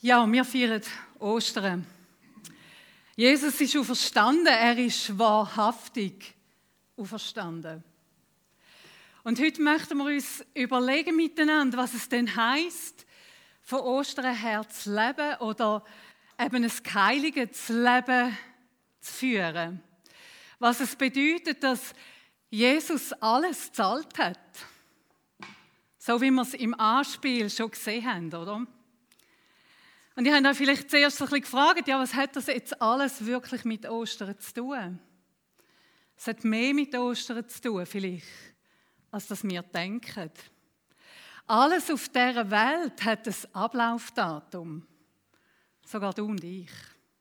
Ja, wir feiern Ostern. Jesus ist auferstanden, er ist wahrhaftig auferstanden. Und heute möchten wir uns überlegen miteinander, was es denn heisst, von Ostern her zu leben oder eben ein geheiliges Leben zu führen. Was es bedeutet, dass Jesus alles gezahlt hat. So wie wir es im Anspiel schon gesehen haben, oder? Und ich habe euch vielleicht zuerst ein bisschen gefragt, ja, was hat das jetzt alles wirklich mit Ostern zu tun? Es hat mehr mit Ostern zu tun, vielleicht, als das wir denken. Alles auf dieser Welt hat ein Ablaufdatum. Sogar du und ich.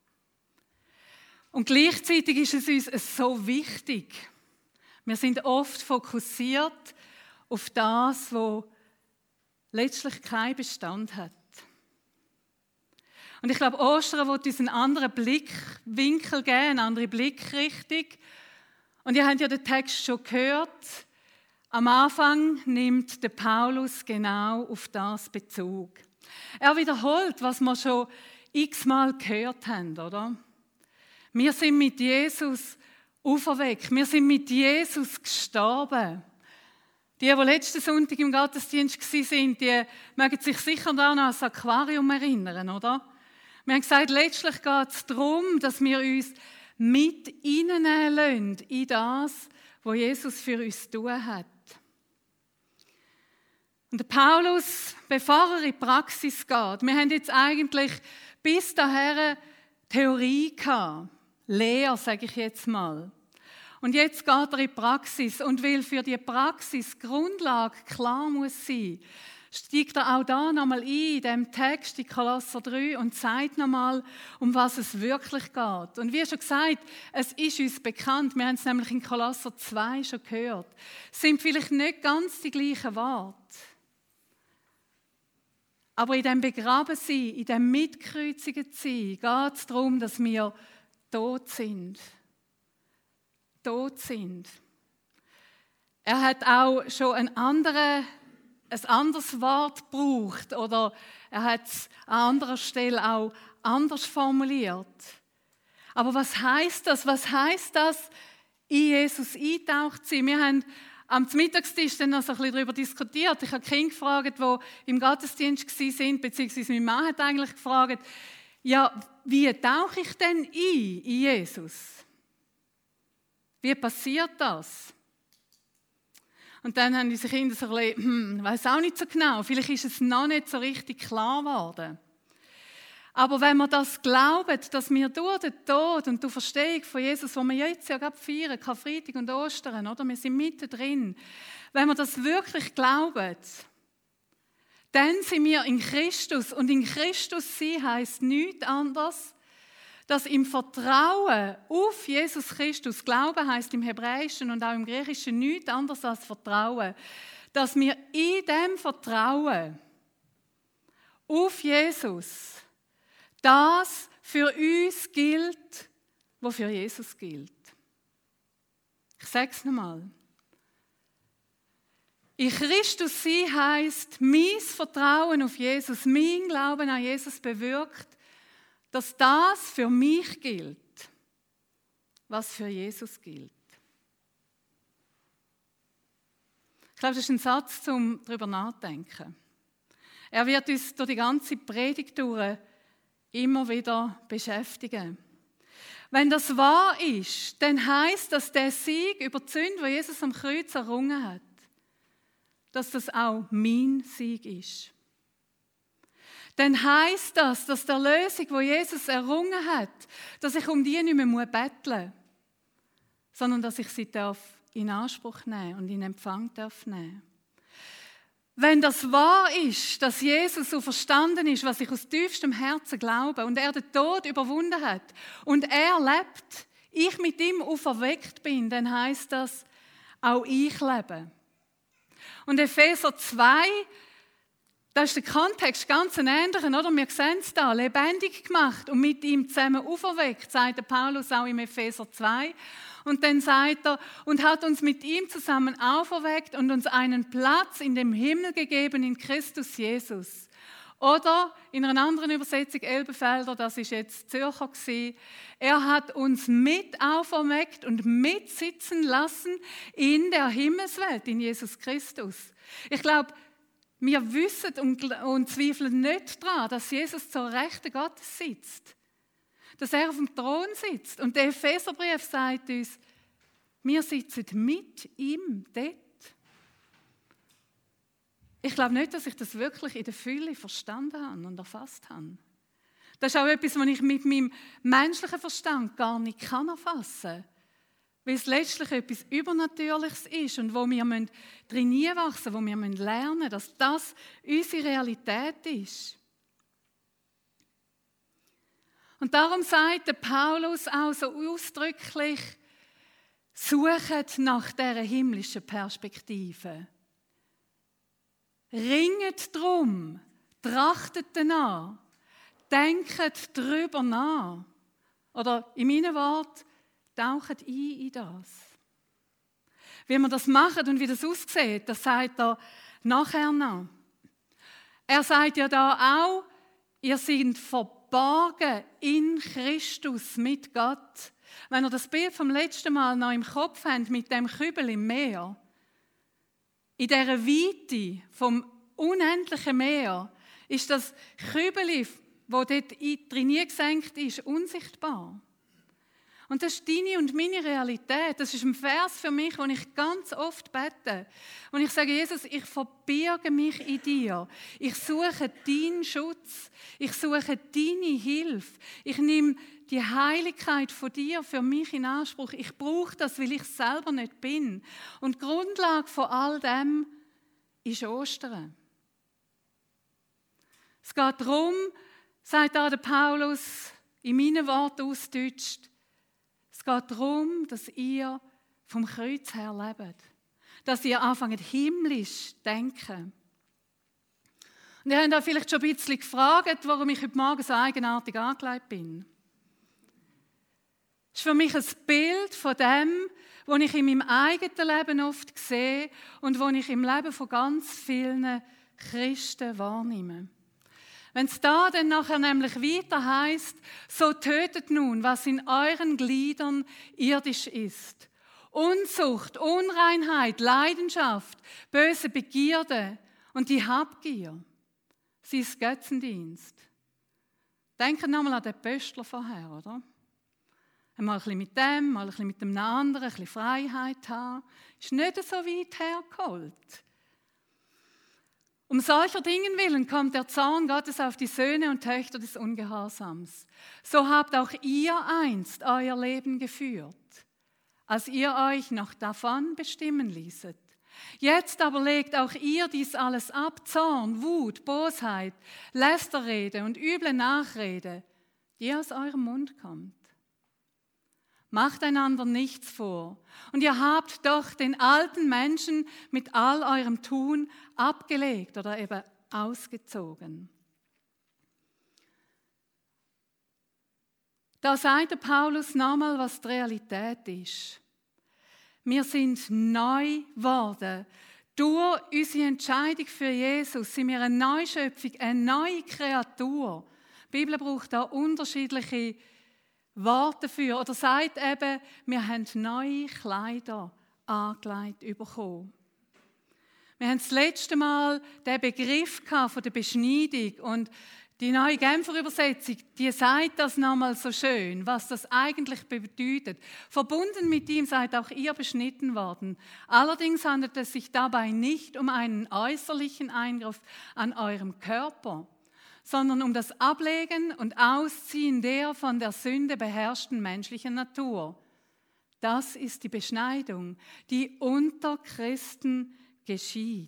Und gleichzeitig ist es uns so wichtig. Wir sind oft fokussiert auf das, was letztlich keinen Bestand hat. Und ich glaube, Ostern wird uns einen anderen Blickwinkel geben, eine andere Blickrichtung. Und ihr habt ja den Text schon gehört. Am Anfang nimmt der Paulus genau auf das Bezug. Er wiederholt, was wir schon x-mal gehört haben, oder? Wir sind mit Jesus auferweckt. Wir sind mit Jesus gestorben. Die letzten Sonntag im Gottesdienst waren, die mögen sich sicher daran an das Aquarium erinnern, oder? Wir haben gesagt, letztlich geht es darum, dass wir uns mit hineinnehmen lassen in das, was Jesus für uns zu tun hat. Und der Paulus, bevor er in die Praxis geht, wir haben jetzt eigentlich bis dahin Theorie gehabt, Lehre, sage ich jetzt mal. Und jetzt geht er in die Praxis und weil für die Praxis die Grundlage klar muss sein, steigt er auch da nochmal ein, in diesem Text, in Kolosser 3, und sagt nochmal, um was es wirklich geht. Und wie schon gesagt, es ist uns bekannt, wir haben es nämlich in Kolosser 2 schon gehört, es sind vielleicht nicht ganz die gleichen Worte. Aber in dem Begrabensein, in dem Mitkreuzigten sein, geht es darum, dass wir tot sind. Tot sind. Er hat auch schon ein anderes Wort gebraucht oder er hat es an anderer Stelle auch anders formuliert. Aber was heisst das? Was heisst das, in Jesus eingetaucht zu sein? Wir haben am Mittagstisch dann noch so ein bisschen darüber diskutiert. Ich habe Kinder gefragt, die im Gottesdienst waren, beziehungsweise mein Mann hat eigentlich gefragt, ja, wie tauche ich denn ein in Jesus? Wie passiert das? Und dann haben unsere Kinder so ein bisschen, ich weiss auch nicht so genau, vielleicht ist es noch nicht so richtig klar geworden. Aber wenn wir das glauben, dass wir durch den Tod und die Auferstehung von Jesus, die wir jetzt ja gerade feiern, Karfreitag und Ostern, oder? Wir sind mittendrin. Wenn wir das wirklich glauben, dann sind wir in Christus. Und in Christus sein heisst nichts anderes, dass im Vertrauen auf Jesus Christus, Glauben heisst im Hebräischen und auch im Griechischen nichts anderes als Vertrauen, dass wir in dem Vertrauen auf Jesus das für uns gilt, was für Jesus gilt. Ich sage es nochmal. In Christus sein heisst, mein Vertrauen auf Jesus, mein Glauben an Jesus bewirkt, dass das für mich gilt, was für Jesus gilt. Ich glaube, das ist ein Satz, um darüber nachzudenken. Er wird uns durch die ganze Predigt durch immer wieder beschäftigen. Wenn das wahr ist, dann heisst das, der Sieg über die Sünde, den Jesus am Kreuz errungen hat, dass das auch mein Sieg ist. Dann heisst das, dass die Erlösung, die Jesus errungen hat, dass ich um die nicht mehr betteln muss, sondern dass ich sie in Anspruch nehmen und in Empfang nehmen. Wenn das wahr ist, dass Jesus so verstanden ist, was ich aus tiefstem Herzen glaube und er den Tod überwunden hat und er lebt, ich mit ihm auferweckt bin, dann heisst das, auch ich lebe. Und Epheser 2, da ist der Kontext ganz ein ähnlicher, oder? Wir sehen es da, lebendig gemacht und mit ihm zusammen auferweckt, sagt der Paulus auch im Epheser 2. Und dann sagt er, und hat uns mit ihm zusammen auferweckt und uns einen Platz in dem Himmel gegeben in Christus Jesus. Oder in einer anderen Übersetzung, Elbenfelder, das ist jetzt Zürcher gewesen, er hat uns mit auferweckt und mitsitzen lassen in der Himmelswelt, in Jesus Christus. Ich glaube, wir wissen und zweifeln nicht daran, dass Jesus zur Rechten Gottes sitzt. Dass er auf dem Thron sitzt. Und der Epheserbrief sagt uns, wir sitzen mit ihm dort. Ich glaube nicht, dass ich das wirklich in der Fülle verstanden habe und erfasst habe. Das ist auch etwas, was ich mit meinem menschlichen Verstand gar nicht erfassen kann. Weil es letztlich etwas Übernatürliches ist und wo wir drin wachsen müssen, wo wir lernen müssen, dass das unsere Realität ist. Und darum sagt der Paulus auch so ausdrücklich, suchet nach dieser himmlischen Perspektive. Ringet drum, trachtet danach, denkt darüber nach. Oder in meinen Worten, taucht ein in das. Wie wir das machen und wie das aussieht, das sagt er nachher noch. Er sagt ja da auch, ihr seid verborgen in Christus mit Gott. Wenn ihr das Bild vom letzten Mal noch im Kopf habt, mit dem Kübel im Meer, in dieser Weite vom unendlichen Meer, ist das Kübel, das dort drin gesenkt ist, unsichtbar. Und das ist deine und meine Realität. Das ist ein Vers für mich, den ich ganz oft bete. Und ich sage, Jesus, ich verbirge mich in dir. Ich suche deinen Schutz. Ich suche deine Hilfe. Ich nehme die Heiligkeit von dir für mich in Anspruch. Ich brauche das, weil ich selber nicht bin. Und die Grundlage von all dem ist Ostern. Es geht darum, sagt da der Paulus, in meinen Worten ausgedeutscht, es geht darum, dass ihr vom Kreuz her lebt. Dass ihr anfangt, himmlisch zu denken. Und ihr habt auch vielleicht schon ein bisschen gefragt, warum ich heute Morgen so eigenartig angelegt bin. Das ist für mich ein Bild von dem, was ich in meinem eigenen Leben oft sehe und was ich im Leben von ganz vielen Christen wahrnehme. Wenn es da dann nachher nämlich weiter heisst, so tötet nun, was in euren Gliedern irdisch ist. Unzucht, Unreinheit, Leidenschaft, böse Begierde und die Habgier. Sie ist Götzendienst. Denkt nochmal an den Pöstler vorher, oder? Mal ein bisschen mit dem, mal ein bisschen mit dem anderen, ein bisschen Freiheit haben. Ist nicht so weit hergeholt. Um solcher Dingen willen kommt der Zorn Gottes auf die Söhne und Töchter des Ungehorsams. So habt auch ihr einst euer Leben geführt, als ihr euch noch davon bestimmen ließet. Jetzt aber legt auch ihr dies alles ab, Zorn, Wut, Bosheit, Lästerrede und üble Nachrede, die aus eurem Mund kommt. Macht einander nichts vor. Und ihr habt doch den alten Menschen mit all eurem Tun abgelegt oder eben ausgezogen. Da sagt der Paulus nochmal, was die Realität ist. Wir sind neu geworden. Durch unsere Entscheidung für Jesus sind wir eine Neuschöpfung, eine neue Kreatur. Die Bibel braucht da unterschiedliche Worte dafür oder sagt eben, wir haben neue Kleider angelegt bekommen. Wir haben das letzte Mal den Begriff von der Beschneidung und die neue Genfer Übersetzung, die sagt das nochmal so schön, was das eigentlich bedeutet. Verbunden mit ihm seid auch ihr beschnitten worden. Allerdings handelt es sich dabei nicht um einen äußerlichen Eingriff an eurem Körper, sondern um das Ablegen und Ausziehen der von der Sünde beherrschten menschlichen Natur. Das ist die Beschneidung, die unter Christen geschieht.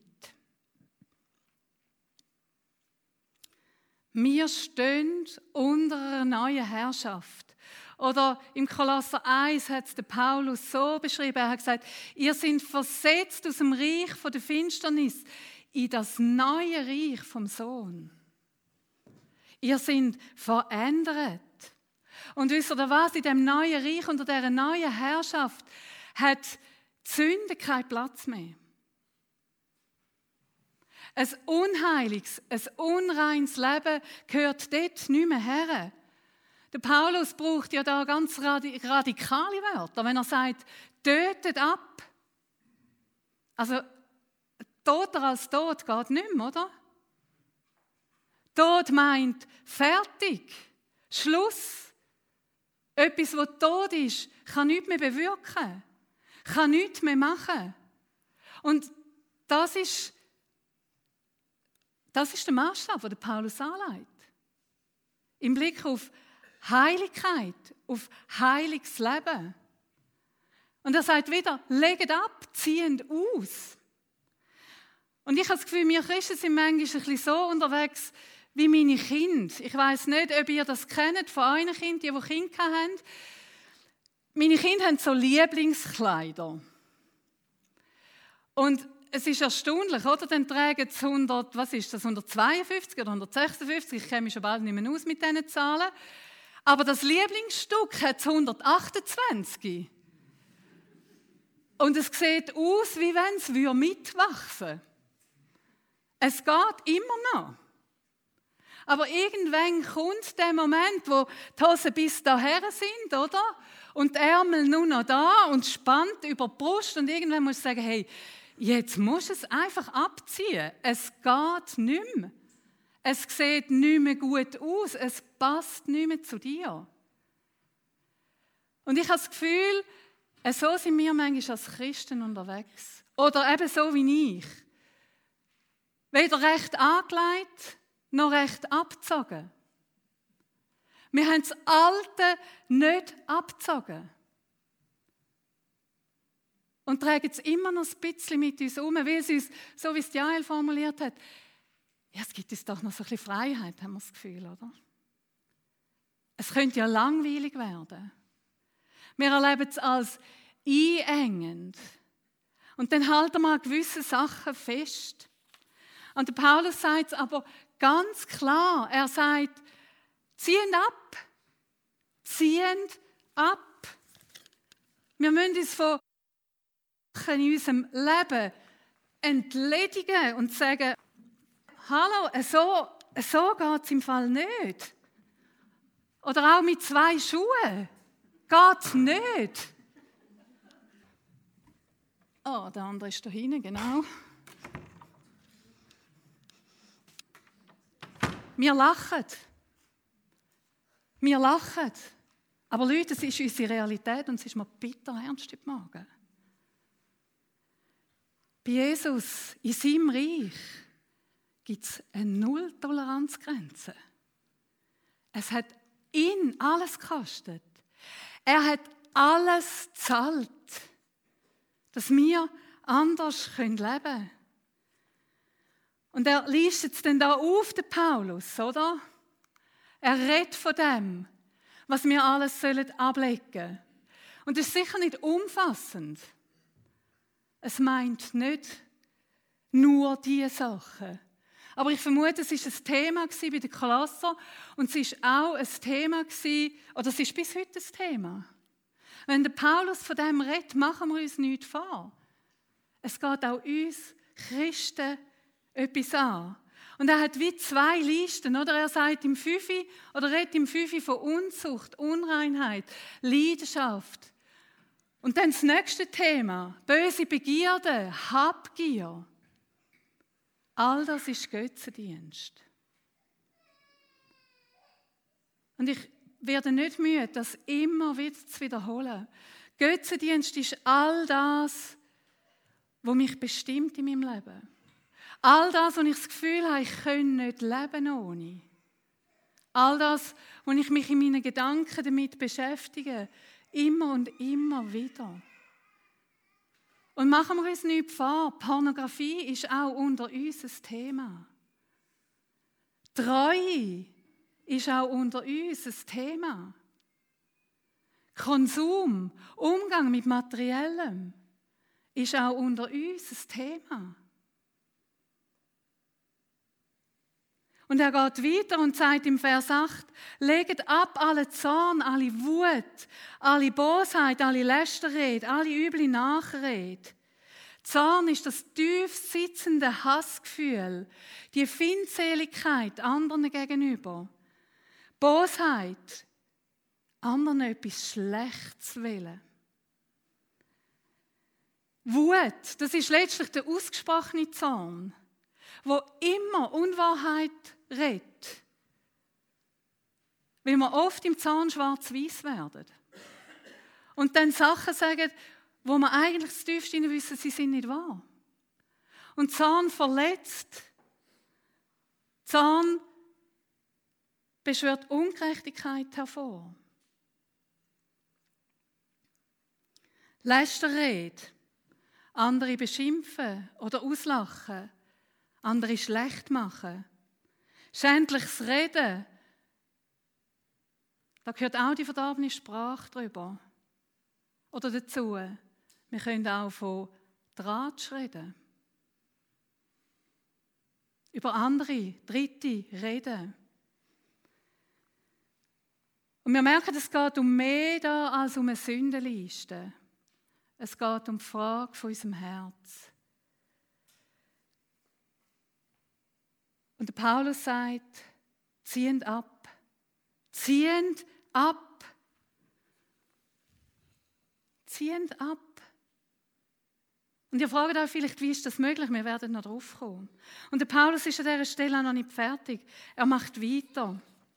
Wir stehen unter einer neuen Herrschaft. Oder im Kolosser 1 hat es der Paulus so beschrieben, er hat gesagt, ihr seid versetzt aus dem Reich von der Finsternis in das neue Reich vom Sohn. Ihr seid verändert. Und wisst ihr was? In diesem neuen Reich, unter dieser neuen Herrschaft, hat die Sünde keinen Platz mehr. Ein unheiliges, ein unreines Leben gehört dort nicht mehr her. Der Paulus braucht ja da ganz radikale Wörter, wenn er sagt, tötet ab. Also, toter als tot geht nicht mehr, oder? Tod meint fertig, Schluss. Etwas, was tot ist, kann nichts mehr bewirken, kann nichts mehr machen. Und das ist der Maßstab, den Paulus anlegt. Im Blick auf Heiligkeit, auf heiliges Leben. Und er sagt wieder, legt ab, ziehend aus. Und ich habe das Gefühl, wir Christen sind manchmal ein bisschen so unterwegs wie meine Kinder. Ich weiss nicht, ob ihr das kennt von euren Kindern, die Kinder haben. Meine Kinder haben so Lieblingskleider. Und es ist erstaunlich, oder? Dann tragen sie 152 oder 156, ich kenne mich schon bald nicht mehr aus mit diesen Zahlen. Aber das Lieblingsstück hat 128. Und es sieht aus, wie wenn es mitwachsen würde. Es geht immer noch. Aber irgendwann kommt der Moment, wo die Hosen bis daher sind, oder? Und die Ärmel nur noch da und spannt über die Brust. Und irgendwann muss ich sagen, hey, jetzt musst du es einfach abziehen. Es geht nicht mehr. Es sieht nicht mehr gut aus. Es passt nicht mehr zu dir. Und ich habe das Gefühl, so sind wir manchmal als Christen unterwegs. Oder eben so wie ich. Weder recht angelegt, noch recht abgezogen. Wir haben das Alte nicht abgezogen. Und tragen es immer noch ein bisschen mit uns um, weil es uns, so wie es Jael formuliert hat, ja, es gibt uns doch noch so ein bisschen Freiheit, haben wir das Gefühl, oder? Es könnte ja langweilig werden. Wir erleben es als einengend. Und dann halten wir an gewissen Sachen fest. Und der Paulus sagt es aber ganz klar. Er sagt, ziehend ab. Ziehend ab. Wir müssen uns von in unserem Leben entledigen und sagen, hallo, so geht es im Fall nicht. Oder auch mit 2 Schuhen. Geht es nicht. Oh, der andere ist da hinten, genau. Wir lachen. Wir lachen. Aber Leute, es ist unsere Realität und es ist mir bitter ernst heute Morgen. Bei Jesus, in seinem Reich, gibt es eine Null-Toleranzgrenze. Es hat ihn alles gekostet. Er hat alles gezahlt, dass wir anders leben können. Und er listet es dann da auf, den Paulus, oder? Er redet von dem, was wir alles ablegen sollen. Und das ist sicher nicht umfassend. Es meint nicht nur diese Sachen. Aber ich vermute, es war ein Thema bei den Kolosser und es war auch ein Thema, oder es ist bis heute ein Thema. Wenn der Paulus von dem redet, machen wir uns nichts vor. Es geht auch uns Christen etwas an. Und er hat wie 2 Listen, oder? Er sagt im 5, oder redet im 5 von Unzucht, Unreinheit, Leidenschaft. Und dann das nächste Thema, böse Begierde, Habgier. All das ist Götzendienst. Und ich werde nicht müde, das immer wieder zu wiederholen. Götzendienst ist all das, was mich bestimmt in meinem Leben. All das, wo ich das Gefühl habe, ich könnte nicht leben ohne. All das, wo ich mich in meinen Gedanken damit beschäftige, immer und immer wieder. Und machen wir uns nichts vor, Pornografie ist auch unter uns ein Thema. Treue ist auch unter uns ein Thema. Konsum, Umgang mit Materiellem ist auch unter uns ein Thema. Und er geht weiter und sagt im Vers 8, legt ab alle Zorn, alle Wut, alle Bosheit, alle Lästerrede, alle üble Nachrede. Zorn ist das tief sitzende Hassgefühl, die Feindseligkeit anderen gegenüber, Bosheit, anderen etwas Schlechtes wollen. Wut, das ist letztlich der ausgesprochene Zorn, wo immer Unwahrheit redet, weil wir oft im Zorn schwarz-weiß werden und dann Sachen sagen, wo wir eigentlich das tiefste wissen, sie sind nicht wahr. Und Zorn verletzt. Zorn beschwört Ungerechtigkeit hervor. Lästerrede, andere beschimpfen oder auslachen, andere schlecht machen. Schändliches Reden, da gehört auch die verdorbene Sprache drüber. Oder dazu, wir können auch von Tratsch reden. Über andere, Dritte reden. Und wir merken, es geht um mehr da als um eine Sündenliste. Es geht um die Frage von unserem Herz. Und der Paulus sagt, ziehend ab. Ziehend ab. Ziehend ab. Und ihr fragt euch vielleicht, wie ist das möglich? Wir werden noch drauf kommen. Und der Paulus ist an dieser Stelle auch noch nicht fertig. Er macht weiter.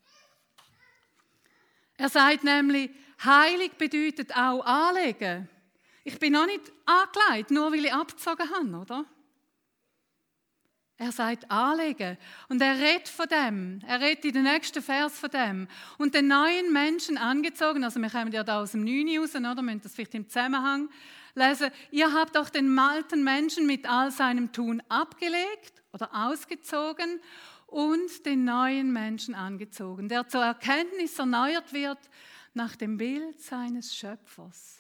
Er sagt nämlich, heilig bedeutet auch anlegen. Ich bin noch nicht angelegt, nur weil ich abgezogen habe, oder? Er sagt anlegen. Und er redet von dem. Er redet in den nächsten Vers von dem. Und den neuen Menschen angezogen, also wir kommen ja da aus dem 9 raus, oder? Wir müssen das vielleicht im Zusammenhang lesen. Ihr habt auch den alten Menschen mit all seinem Tun abgelegt oder ausgezogen und den neuen Menschen angezogen, der zur Erkenntnis erneuert wird nach dem Bild seines Schöpfers.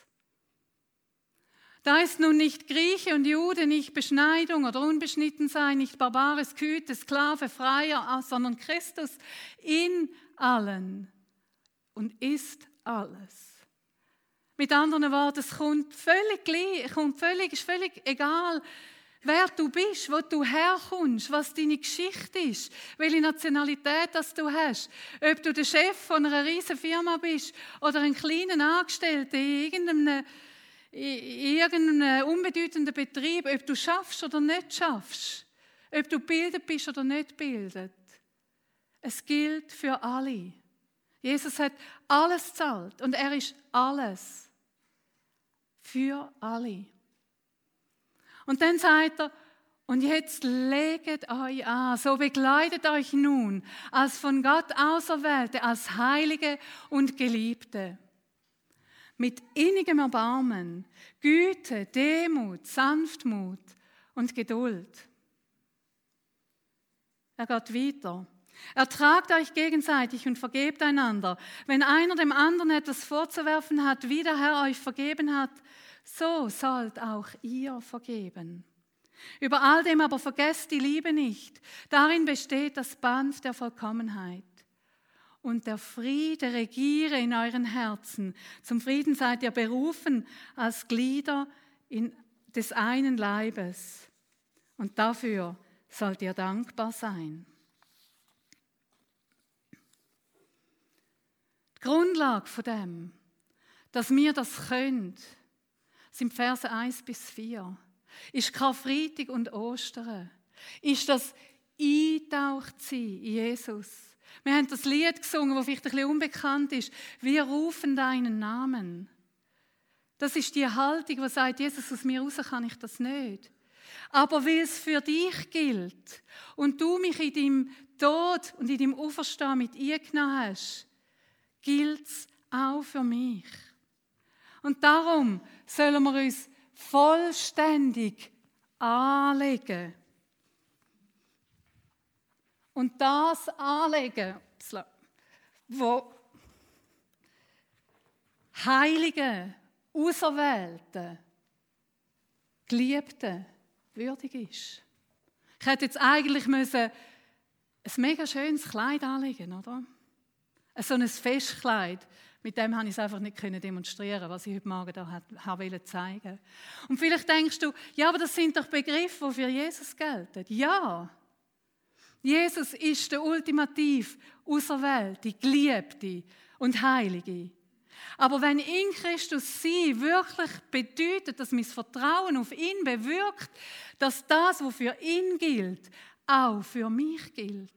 Da ist nun nicht Grieche und Jude, nicht Beschneidung oder Unbeschnittensein, nicht Barbare, Skythe, Sklave, Freier, sondern Christus in allen und ist alles. Mit anderen Worten, es ist völlig egal, wer du bist, wo du herkommst, was deine Geschichte ist, welche Nationalität das du hast, ob du der Chef von einer riesen Firma bist oder ein kleiner Angestellter in irgendeinem unbedeutenden Betrieb, ob du schaffst oder nicht schaffst, ob du gebildet bist oder nicht gebildet. Es gilt für alle. Jesus hat alles gezahlt und er ist alles. Für alle. Und dann sagt er, und jetzt legt euch an, so begleitet euch nun als von Gott Auserwählte, als Heilige und Geliebte. Mit innigem Erbarmen, Güte, Demut, Sanftmut und Geduld. Er geht weiter. Ertragt euch gegenseitig und vergebt einander. Wenn einer dem anderen etwas vorzuwerfen hat, wie der Herr euch vergeben hat, so sollt auch ihr vergeben. Über all dem aber vergesst die Liebe nicht. Darin besteht das Band der Vollkommenheit. Und der Friede regiere in euren Herzen. Zum Frieden seid ihr berufen als Glieder des einen Leibes. Und dafür sollt ihr dankbar sein. Die Grundlage von dem, dass wir das können, sind Verse 1-4. Ist Karfreitag und Ostern. Ist das Eintauchtsein in Jesus. Wir haben das Lied gesungen, das vielleicht ein bisschen unbekannt ist. Wir rufen deinen Namen. Das ist die Haltung, die sagt, Jesus, aus mir raus kann ich das nicht. Aber weil es für dich gilt und du mich in deinem Tod und in deinem Auferstehen mit eingenommen hast, gilt es auch für mich. Und darum sollen wir uns vollständig anlegen. Und das anlegen, wo Heilige, Auserwählte, Geliebte würdig ist. Ich hätte jetzt eigentlich ein mega schönes Kleid anlegen, oder? So ein Festkleid Mit dem konnte ich es einfach nicht demonstrieren, was ich heute Morgen da wollte zeigen. Und vielleicht denkst du, ja, aber das sind doch Begriffe, die für Jesus gelten. Ja, Jesus ist der ultimativ Auserwählte, Geliebte und Heilige. Aber wenn in Christus sein wirklich bedeutet, dass mein Vertrauen auf ihn bewirkt, dass das, was für ihn gilt, auch für mich gilt,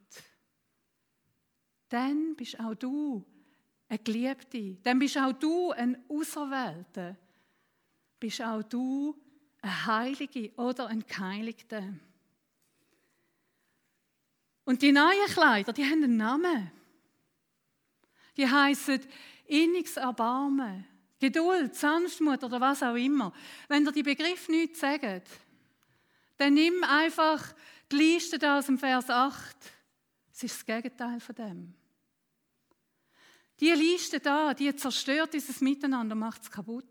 dann bist auch du ein Geliebter, dann bist auch du ein Auserwählter, bist auch du ein Heilige oder ein Geheiligter. Und die neuen Kleider, die haben einen Namen. Die heissen inniges Erbarmen, Geduld, Sanftmut oder was auch immer. Wenn dir die Begriffe nichts sagen, dann nimm einfach die Liste da aus dem Vers 8. Es ist das Gegenteil von dem. Die Liste da, die zerstört dieses Miteinander, macht es kaputt.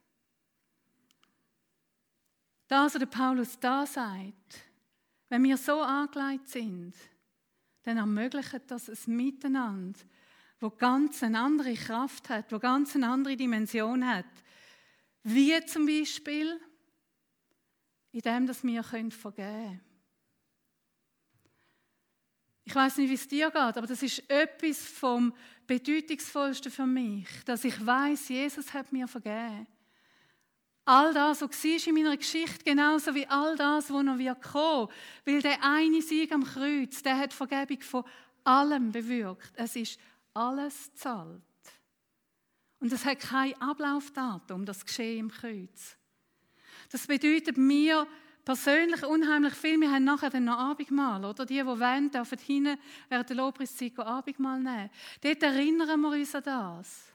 Das, was der Paulus da sagt, wenn wir so angelegt sind, dann ermöglicht das ein Miteinander, wo ganz eine andere Kraft hat, wo ganz eine andere Dimension hat. Wie zum Beispiel, indem wir vergeben können. Ich weiß nicht, wie es dir geht, aber das ist etwas vom Bedeutungsvollsten für mich, dass ich weiß, Jesus hat mir vergeben. All das, was war in meiner Geschichte, genauso wie all das, was noch kommen wird. Weil der eine Sieg am Kreuz, der hat Vergebung von allem bewirkt. Es ist alles zahlt. Und es hat kein Ablaufdatum, das Geschehen im Kreuz. Das bedeutet mir persönlich unheimlich viel. Wir haben nachher dann noch Abendmahl, oder? Die wollen, dürfen hinten während der Lobpreiszeit Abendmahl nehmen. Dort erinnern wir uns an das.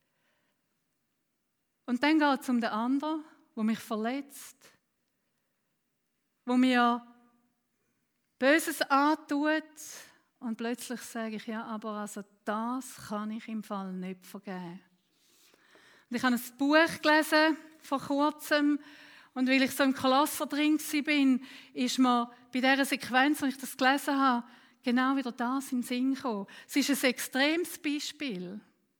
Und dann geht es um den anderen, der mich verletzt, der mir Böses antut. Und plötzlich sage ich, ja, aber also das kann ich im Fall nicht vergeben. Und ich habe ein Buch gelesen vor kurzem. Und weil ich so im Kolosser drin war, ist mir bei dieser Sequenz, als ich das gelesen habe, genau wieder das in den Sinn gekommen. Es ist ein extremes Beispiel.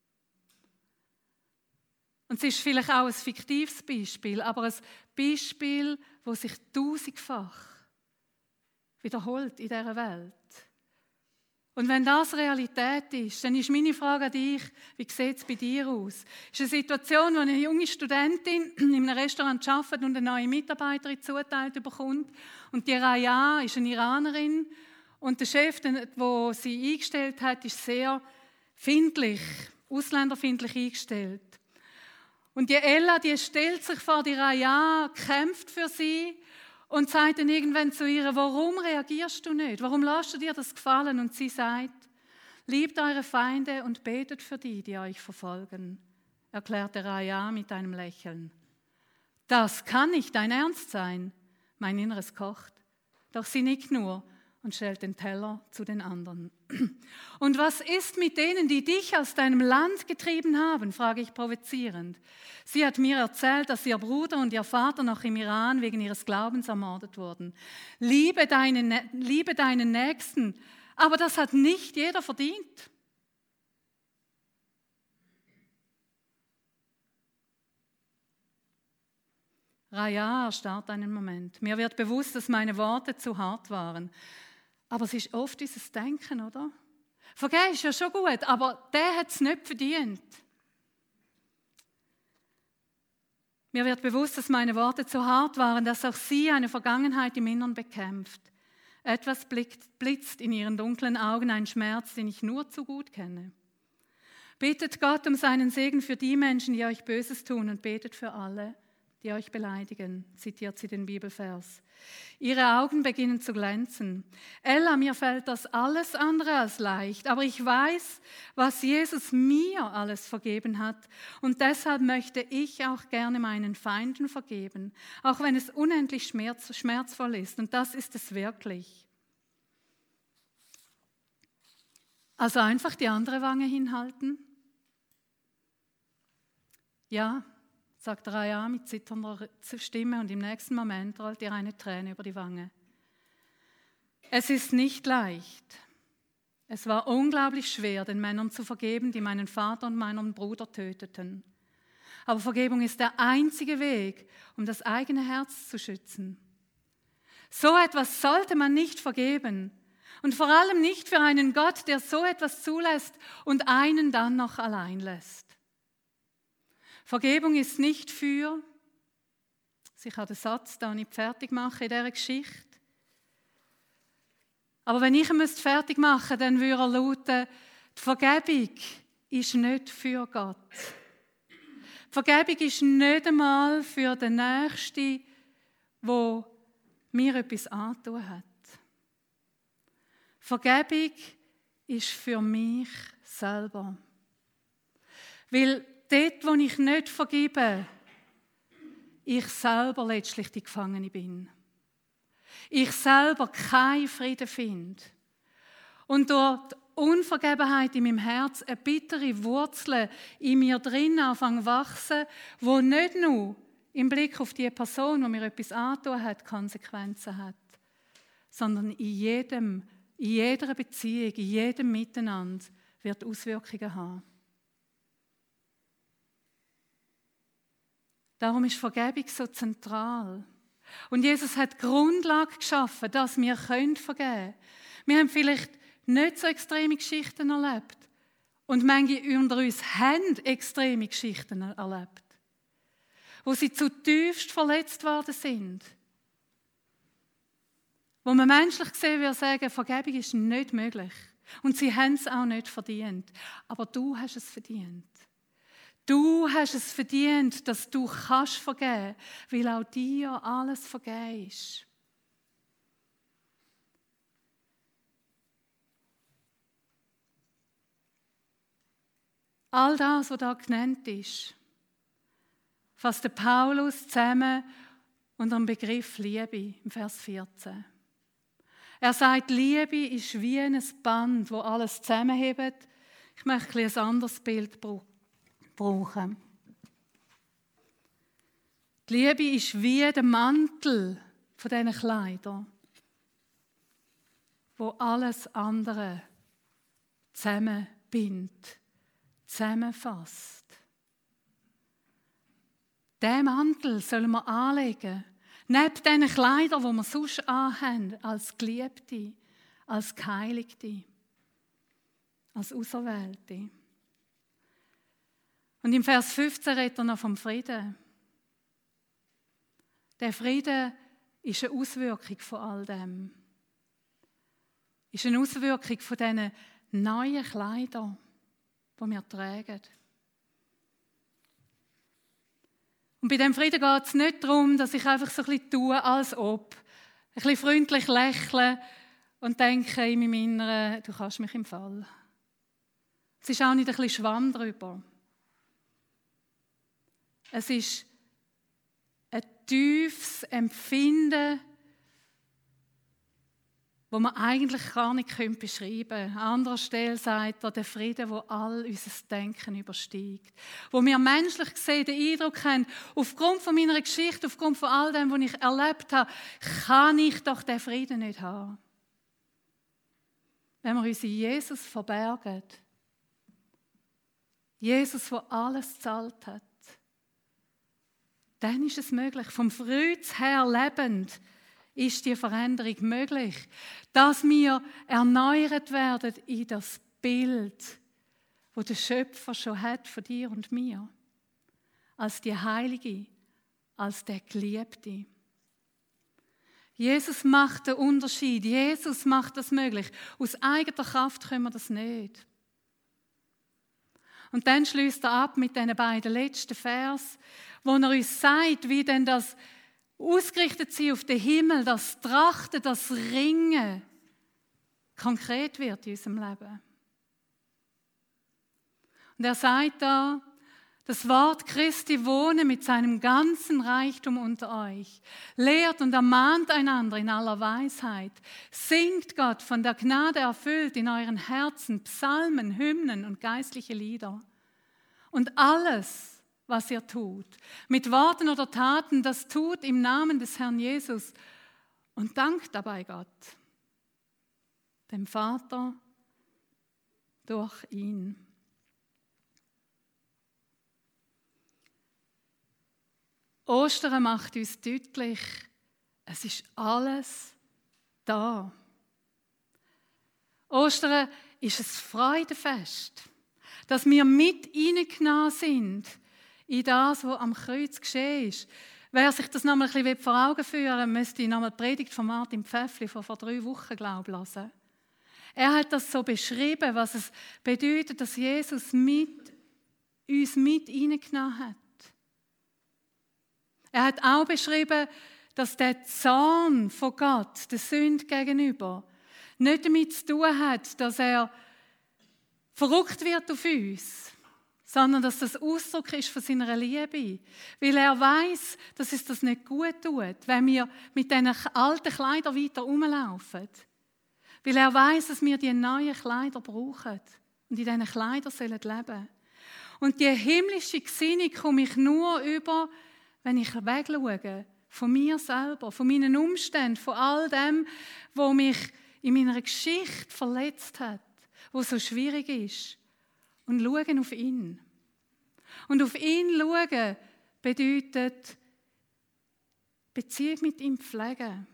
Und es ist vielleicht auch ein fiktives Beispiel, aber ein Beispiel, das sich tausendfach wiederholt in dieser Welt. Und wenn das Realität ist, dann ist meine Frage an dich, wie sieht es bei dir aus? Es ist eine Situation, wo eine junge Studentin in einem Restaurant arbeitet und eine neue Mitarbeiterin zuteilt bekommt. Und die Raya ist eine Iranerin und der Chef, der sie eingestellt hat, ist sehr findlich, ausländerfindlich eingestellt. Und die Ella, die stellt sich vor die Raya, kämpft für sie und sagt dann irgendwann zu ihr, warum reagierst du nicht? Warum lässt du dir das gefallen? Und sie sagt, liebt eure Feinde und betet für die euch verfolgen, erklärte Raya mit einem Lächeln. Das kann nicht dein Ernst sein, mein Inneres kocht. Doch sie nickt nur und stellt den Teller zu den anderen. Und was ist mit denen, die dich aus deinem Land getrieben haben, frage ich provozierend. Sie hat mir erzählt, dass ihr Bruder und ihr Vater noch im Iran wegen ihres Glaubens ermordet wurden. Liebe deinen Nächsten, aber das hat nicht jeder verdient. Raya erstarrt einen Moment. Mir wird bewusst, dass meine Worte zu hart waren. Aber es ist oft dieses Denken, oder? Vergeben ist ja schon gut, aber der hat es nicht verdient. Mir wird bewusst, dass meine Worte zu hart waren, dass auch sie eine Vergangenheit im Innern bekämpft. Etwas blitzt in ihren dunklen Augen, ein Schmerz, den ich nur zu gut kenne. Betet Gott um seinen Segen für die Menschen, die euch Böses tun, und betet für alle, die euch beleidigen, zitiert sie den Bibelvers. Ihre Augen beginnen zu glänzen. Ella, mir fällt das alles andere als leicht, aber ich weiß, was Jesus mir alles vergeben hat und deshalb möchte ich auch gerne meinen Feinden vergeben, auch wenn es unendlich schmerzvoll ist und das ist es wirklich. Also einfach die andere Wange hinhalten? Ja, sagt Raya mit zitternder Stimme und im nächsten Moment rollt ihr eine Träne über die Wange. Es ist nicht leicht. Es war unglaublich schwer, den Männern zu vergeben, die meinen Vater und meinen Bruder töteten. Aber Vergebung ist der einzige Weg, um das eigene Herz zu schützen. So etwas sollte man nicht vergeben. Und vor allem nicht für einen Gott, der so etwas zulässt und einen dann noch allein lässt. Vergebung ist nicht für, ich kann den Satz da nicht fertig machen in dieser Geschichte, aber wenn ich ihn fertig machen müsste, dann würde er lauten, die Vergebung ist nicht für Gott. Die Vergebung ist nicht einmal für den Nächsten, der mir etwas angetan hat. Vergebung ist für mich selber. Weil dort, wo ich nicht vergebe, ich selber letztlich die Gefangene bin. Ich selber keinen Frieden finde. Und durch die Unvergebenheit in meinem Herz eine bittere Wurzel in mir drin anfangen zu wachsen, die nicht nur im Blick auf die Person, die mir etwas angetan hat, Konsequenzen hat, sondern in jeder Beziehung, in jedem Miteinander wird Auswirkungen haben. Darum ist Vergebung so zentral. Und Jesus hat die Grundlage geschaffen, dass wir vergeben können. Wir haben vielleicht nicht so extreme Geschichten erlebt. Und manche unter uns haben extreme Geschichten erlebt, wo sie zutiefst verletzt worden sind. Wo man menschlich gesehen würde sagen, Vergebung ist nicht möglich. Und sie haben es auch nicht verdient. Aber du hast es verdient. Du hast es verdient, dass du kannst vergeben, weil auch dir alles vergeben ist. All das, was da genannt ist, fasst der Paulus zusammen unter dem Begriff Liebe im Vers 14. Er sagt, Liebe ist wie ein Band, das alles zusammenhebt. Ich möchte ein anderes Bild brauchen. Die Liebe ist wie der Mantel von diesen Kleidern, wo alles andere zusammenbindet, zusammenfasst. Diesen Mantel sollen wir anlegen, neben diesen Kleidern, die wir sonst anhaben, als Geliebte, als Geheiligte, als Auserwählte. Und im Vers 15 redet er noch vom Frieden. Der Frieden ist eine Auswirkung von all dem. Ist eine Auswirkung von diesen neuen Kleidern, die wir tragen. Und bei diesem Frieden geht es nicht darum, dass ich einfach so ein bisschen tue, als ob. Ein bisschen freundlich lächle und denke in meinem Inneren, du kannst mich im Fall. Es ist auch nicht ein bisschen Schwamm drüber. Es ist ein tiefes Empfinden, das man eigentlich gar nicht beschreiben könnte. An anderer Stelle sagt er, der Frieden, der all unser Denken übersteigt. Wo wir menschlich gesehen den Eindruck haben, aufgrund von meiner Geschichte, aufgrund von all dem, was ich erlebt habe, kann ich doch den Frieden nicht haben. Wenn wir uns in Jesus verbergen, Jesus, der alles gezahlt hat, dann ist es möglich. Vom Kreuz her lebend ist die Veränderung möglich, dass wir erneuert werden in das Bild, das der Schöpfer schon hat von dir und mir. Als die Heilige, als der Geliebte. Jesus macht den Unterschied. Jesus macht das möglich. Aus eigener Kraft können wir das nicht. Und dann schließt er ab mit diesen beiden letzten Vers, wo er uns sagt, wie denn das ausgerichtet sein auf den Himmel, das Trachten, das Ringen konkret wird in unserem Leben. Und er sagt da, das Wort Christi wohne mit seinem ganzen Reichtum unter euch. Lehrt und ermahnt einander in aller Weisheit. Singt Gott von der Gnade erfüllt in euren Herzen Psalmen, Hymnen und geistliche Lieder. Und alles, was ihr tut, mit Worten oder Taten, das tut im Namen des Herrn Jesus und dankt dabei Gott, dem Vater durch ihn. Ostern macht uns deutlich, es ist alles da. Ostern ist ein Freudenfest, dass wir mit hineingenommen sind in das, was am Kreuz geschehen ist. Wer sich das nochmal ein bisschen vor Augen führen will, müsste nochmal die Predigt von Martin Pfäffli von vor 3 Wochen, glaube ich, hören. Er hat das so beschrieben, was es bedeutet, dass Jesus uns mit hineingenommen hat. Er hat auch beschrieben, dass der Zorn von Gott, der Sünde gegenüber, nicht damit zu tun hat, dass er verrückt wird auf uns, sondern dass das Ausdruck ist von seiner Liebe. Weil er weiß, dass es das nicht gut tut, wenn wir mit diesen alten Kleidern weiter rumlaufen. Weil er weiß, dass wir die neuen Kleider brauchen und in diesen Kleidern leben sollen. Und die himmlische Gesinnung komme ich nur über, wenn ich wegschaue von mir selber, von meinen Umständen, von all dem, was mich in meiner Geschichte verletzt hat, was so schwierig ist. Und schauen auf ihn. Und auf ihn schauen bedeutet Beziehung mit ihm pflegen.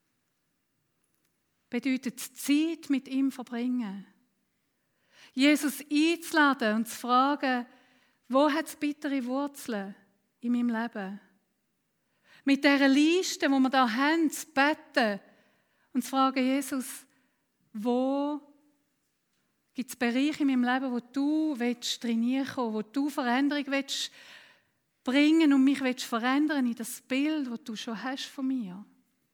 Bedeutet Zeit mit ihm verbringen. Jesus einzuladen und zu fragen, wo hat es bittere Wurzeln in meinem Leben? Mit dieser Liste, die wir da haben, zu beten und zu fragen, Jesus, wo gibt es Bereiche in meinem Leben, wo du trainieren willst, wo du Veränderung willst bringen und mich willst verändern in das Bild, das du schon hast von mir?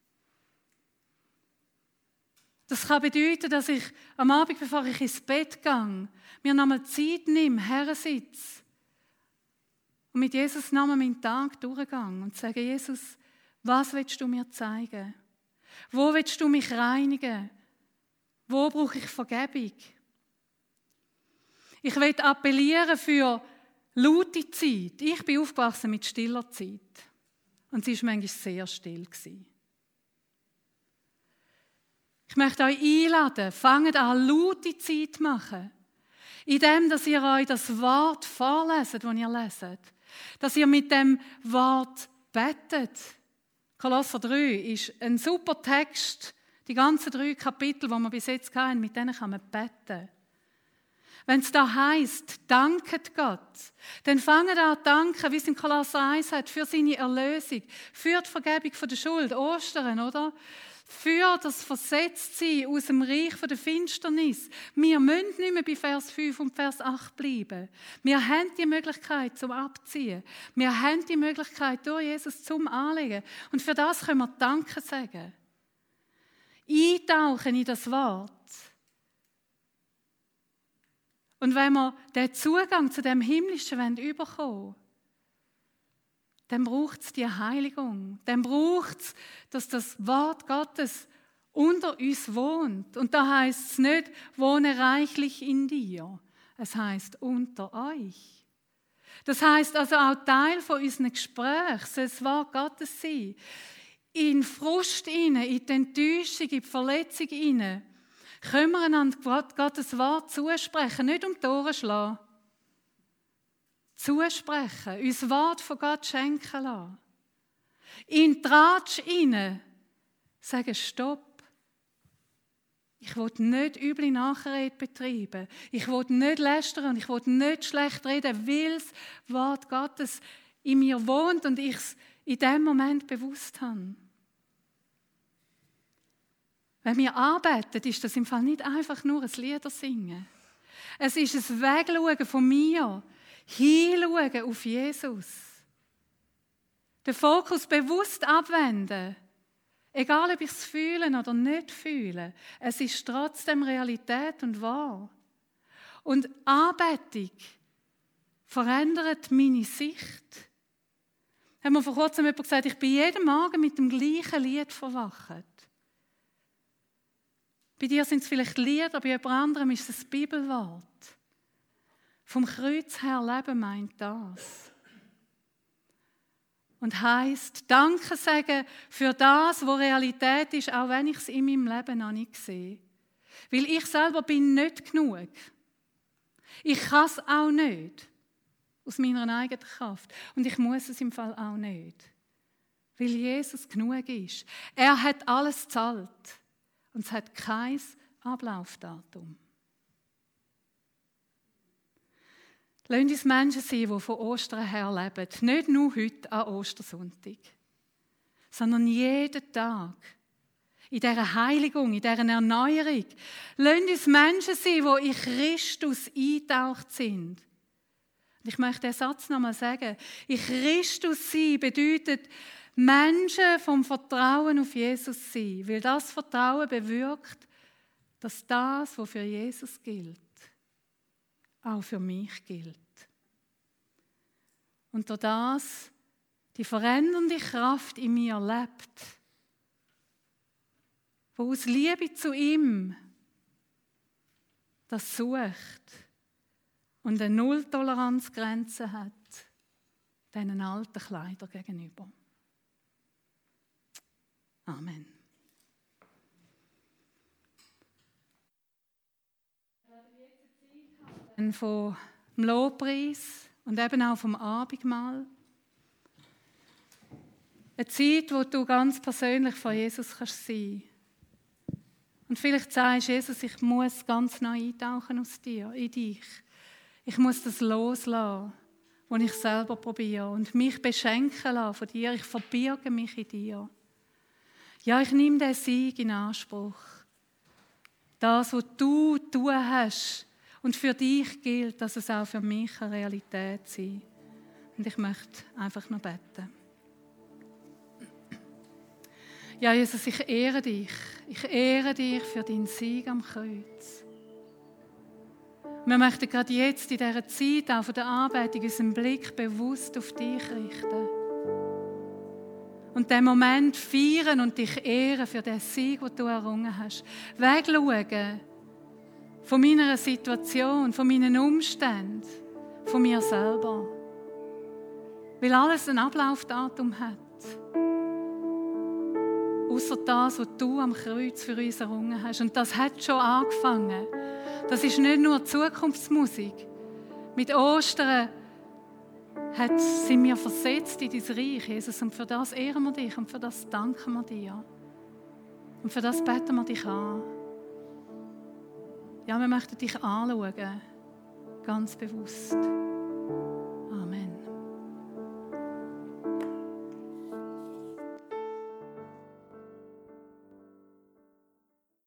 Das kann bedeuten, dass ich am Abend, bevor ich ins Bett gehe, mir nochmal Zeit nehme, hersitze und mit Jesus nochmal meinen Tag durchgehe und sage, Jesus, was willst du mir zeigen? Wo willst du mich reinigen? Wo brauche ich Vergebung? Ich will appellieren für laute Zeit. Ich bin aufgewachsen mit stiller Zeit. Und sie war manchmal sehr still. Ich möchte euch einladen, fangt an, laute Zeit zu machen. Indem, dass ihr euch das Wort vorleset, das ihr leset. Dass ihr mit dem Wort betet. Kolosser 3 ist ein super Text. Die ganzen 3 Kapitel, die wir bis jetzt hatten, mit denen kann man beten. Wenn es da heisst, danket Gott, dann fangen an zu danken, wie es in Kolosser 1 hat, für seine Erlösung, für die Vergebung von der Schuld, Ostern, oder? Für das Versetztsein aus dem Reich von der Finsternis. Wir müssen nicht mehr bei Vers 5 und Vers 8 bleiben. Wir haben die Möglichkeit zum Abziehen. Wir haben die Möglichkeit durch Jesus zum Anlegen. Und für das können wir Danke sagen. Eintauchen in das Wort. Und wenn wir den Zugang zu dem Himmlischen bekommen wollen, dann braucht es die Heiligung. Dann braucht es, dass das Wort Gottes unter uns wohnt. Und da heisst es nicht, wohne reichlich in dir. Es heisst unter euch. Das heisst also auch Teil von unseren Gesprächen soll das Wort Gottes sein. In Frust hinein, in die Enttäuschung, in die Verletzung hinein, können wir einander Gottes Wort zusprechen, nicht um die Ohren schlagen. Zusprechen, uns das Wort von Gott schenken lassen. In die Tratsch hinein sagen, stopp. Ich will nicht üble Nachrede betreiben. Ich will nicht lästern und ich will nicht schlecht reden, weil das Wort Gottes in mir wohnt und ich es in dem Moment bewusst habe. Wenn wir arbeiten, ist das im Fall nicht einfach nur ein Lieder singen. Es ist ein Wegschauen von mir, hinschauen auf Jesus. Den Fokus bewusst abwenden. Egal, ob ich es fühle oder nicht fühle. Es ist trotzdem Realität und wahr. Und Anbetung verändert meine Sicht. Hat mir vor kurzem jemand gesagt, ich bin jeden Morgen mit dem gleichen Lied verwacht. Bei dir sind es vielleicht Lieder, bei jemand anderem ist es ein Bibelwort. Vom Kreuz her leben meint das. Und heisst, Danke sagen für das, was Realität ist, auch wenn ich es in meinem Leben noch nicht sehe. Weil ich selber bin nicht genug. Ich kann es auch nicht. Aus meiner eigenen Kraft. Und ich muss es im Fall auch nicht. Weil Jesus genug ist. Er hat alles gezahlt. Und es hat kein Ablaufdatum. Lasst uns Menschen sein, die von Ostern her leben. Nicht nur heute an Ostersonntag, sondern jeden Tag. In dieser Heiligung, in dieser Erneuerung. Lasst uns Menschen sein, die in Christus eingetaucht sind. Und ich möchte den Satz nochmal sagen. In Christus sein bedeutet, Menschen vom Vertrauen auf Jesus sein. Weil das Vertrauen bewirkt, dass das, was für Jesus gilt, auch für mich gilt. Und durch das die verändernde Kraft in mir lebt, wo aus Liebe zu ihm das sucht und eine Null-Toleranz-Grenze hat, diesen alten Kleidern gegenüber. Amen. Vom Lobpreis und eben auch vom Abendmahl. Eine Zeit, wo du ganz persönlich vor Jesus kannst sein. Und vielleicht sagst du, Jesus, ich muss ganz neu eintauchen aus dir, in dich. Ich muss das loslassen, was ich selber probiere und mich beschenken lassen von dir. Ich verbirge mich in dir. Ja, ich nehme den Sieg in Anspruch. Das, was du tun hast und für dich gilt, dass es auch für mich eine Realität sein. Und ich möchte einfach noch beten. Ja, Jesus, ich ehre dich. Ich ehre dich für deinen Sieg am Kreuz. Wir möchten gerade jetzt in dieser Zeit auch von der Anbetung unseren Blick bewusst auf dich richten. Und den Moment feiern und dich ehren für den Sieg, den du errungen hast. Wegschauen von meiner Situation, von meinen Umständen, von mir selber. Weil alles ein Ablaufdatum hat. Ausser das, was du am Kreuz für uns errungen hast. Und das hat schon angefangen. Das ist nicht nur Zukunftsmusik. Mit Ostern sind wir versetzt in dein Reich, Jesus. Und für das ehren wir dich und für das danken wir dir. Und für das beten wir dich an. Ja, wir möchten dich anschauen. Ganz bewusst. Amen.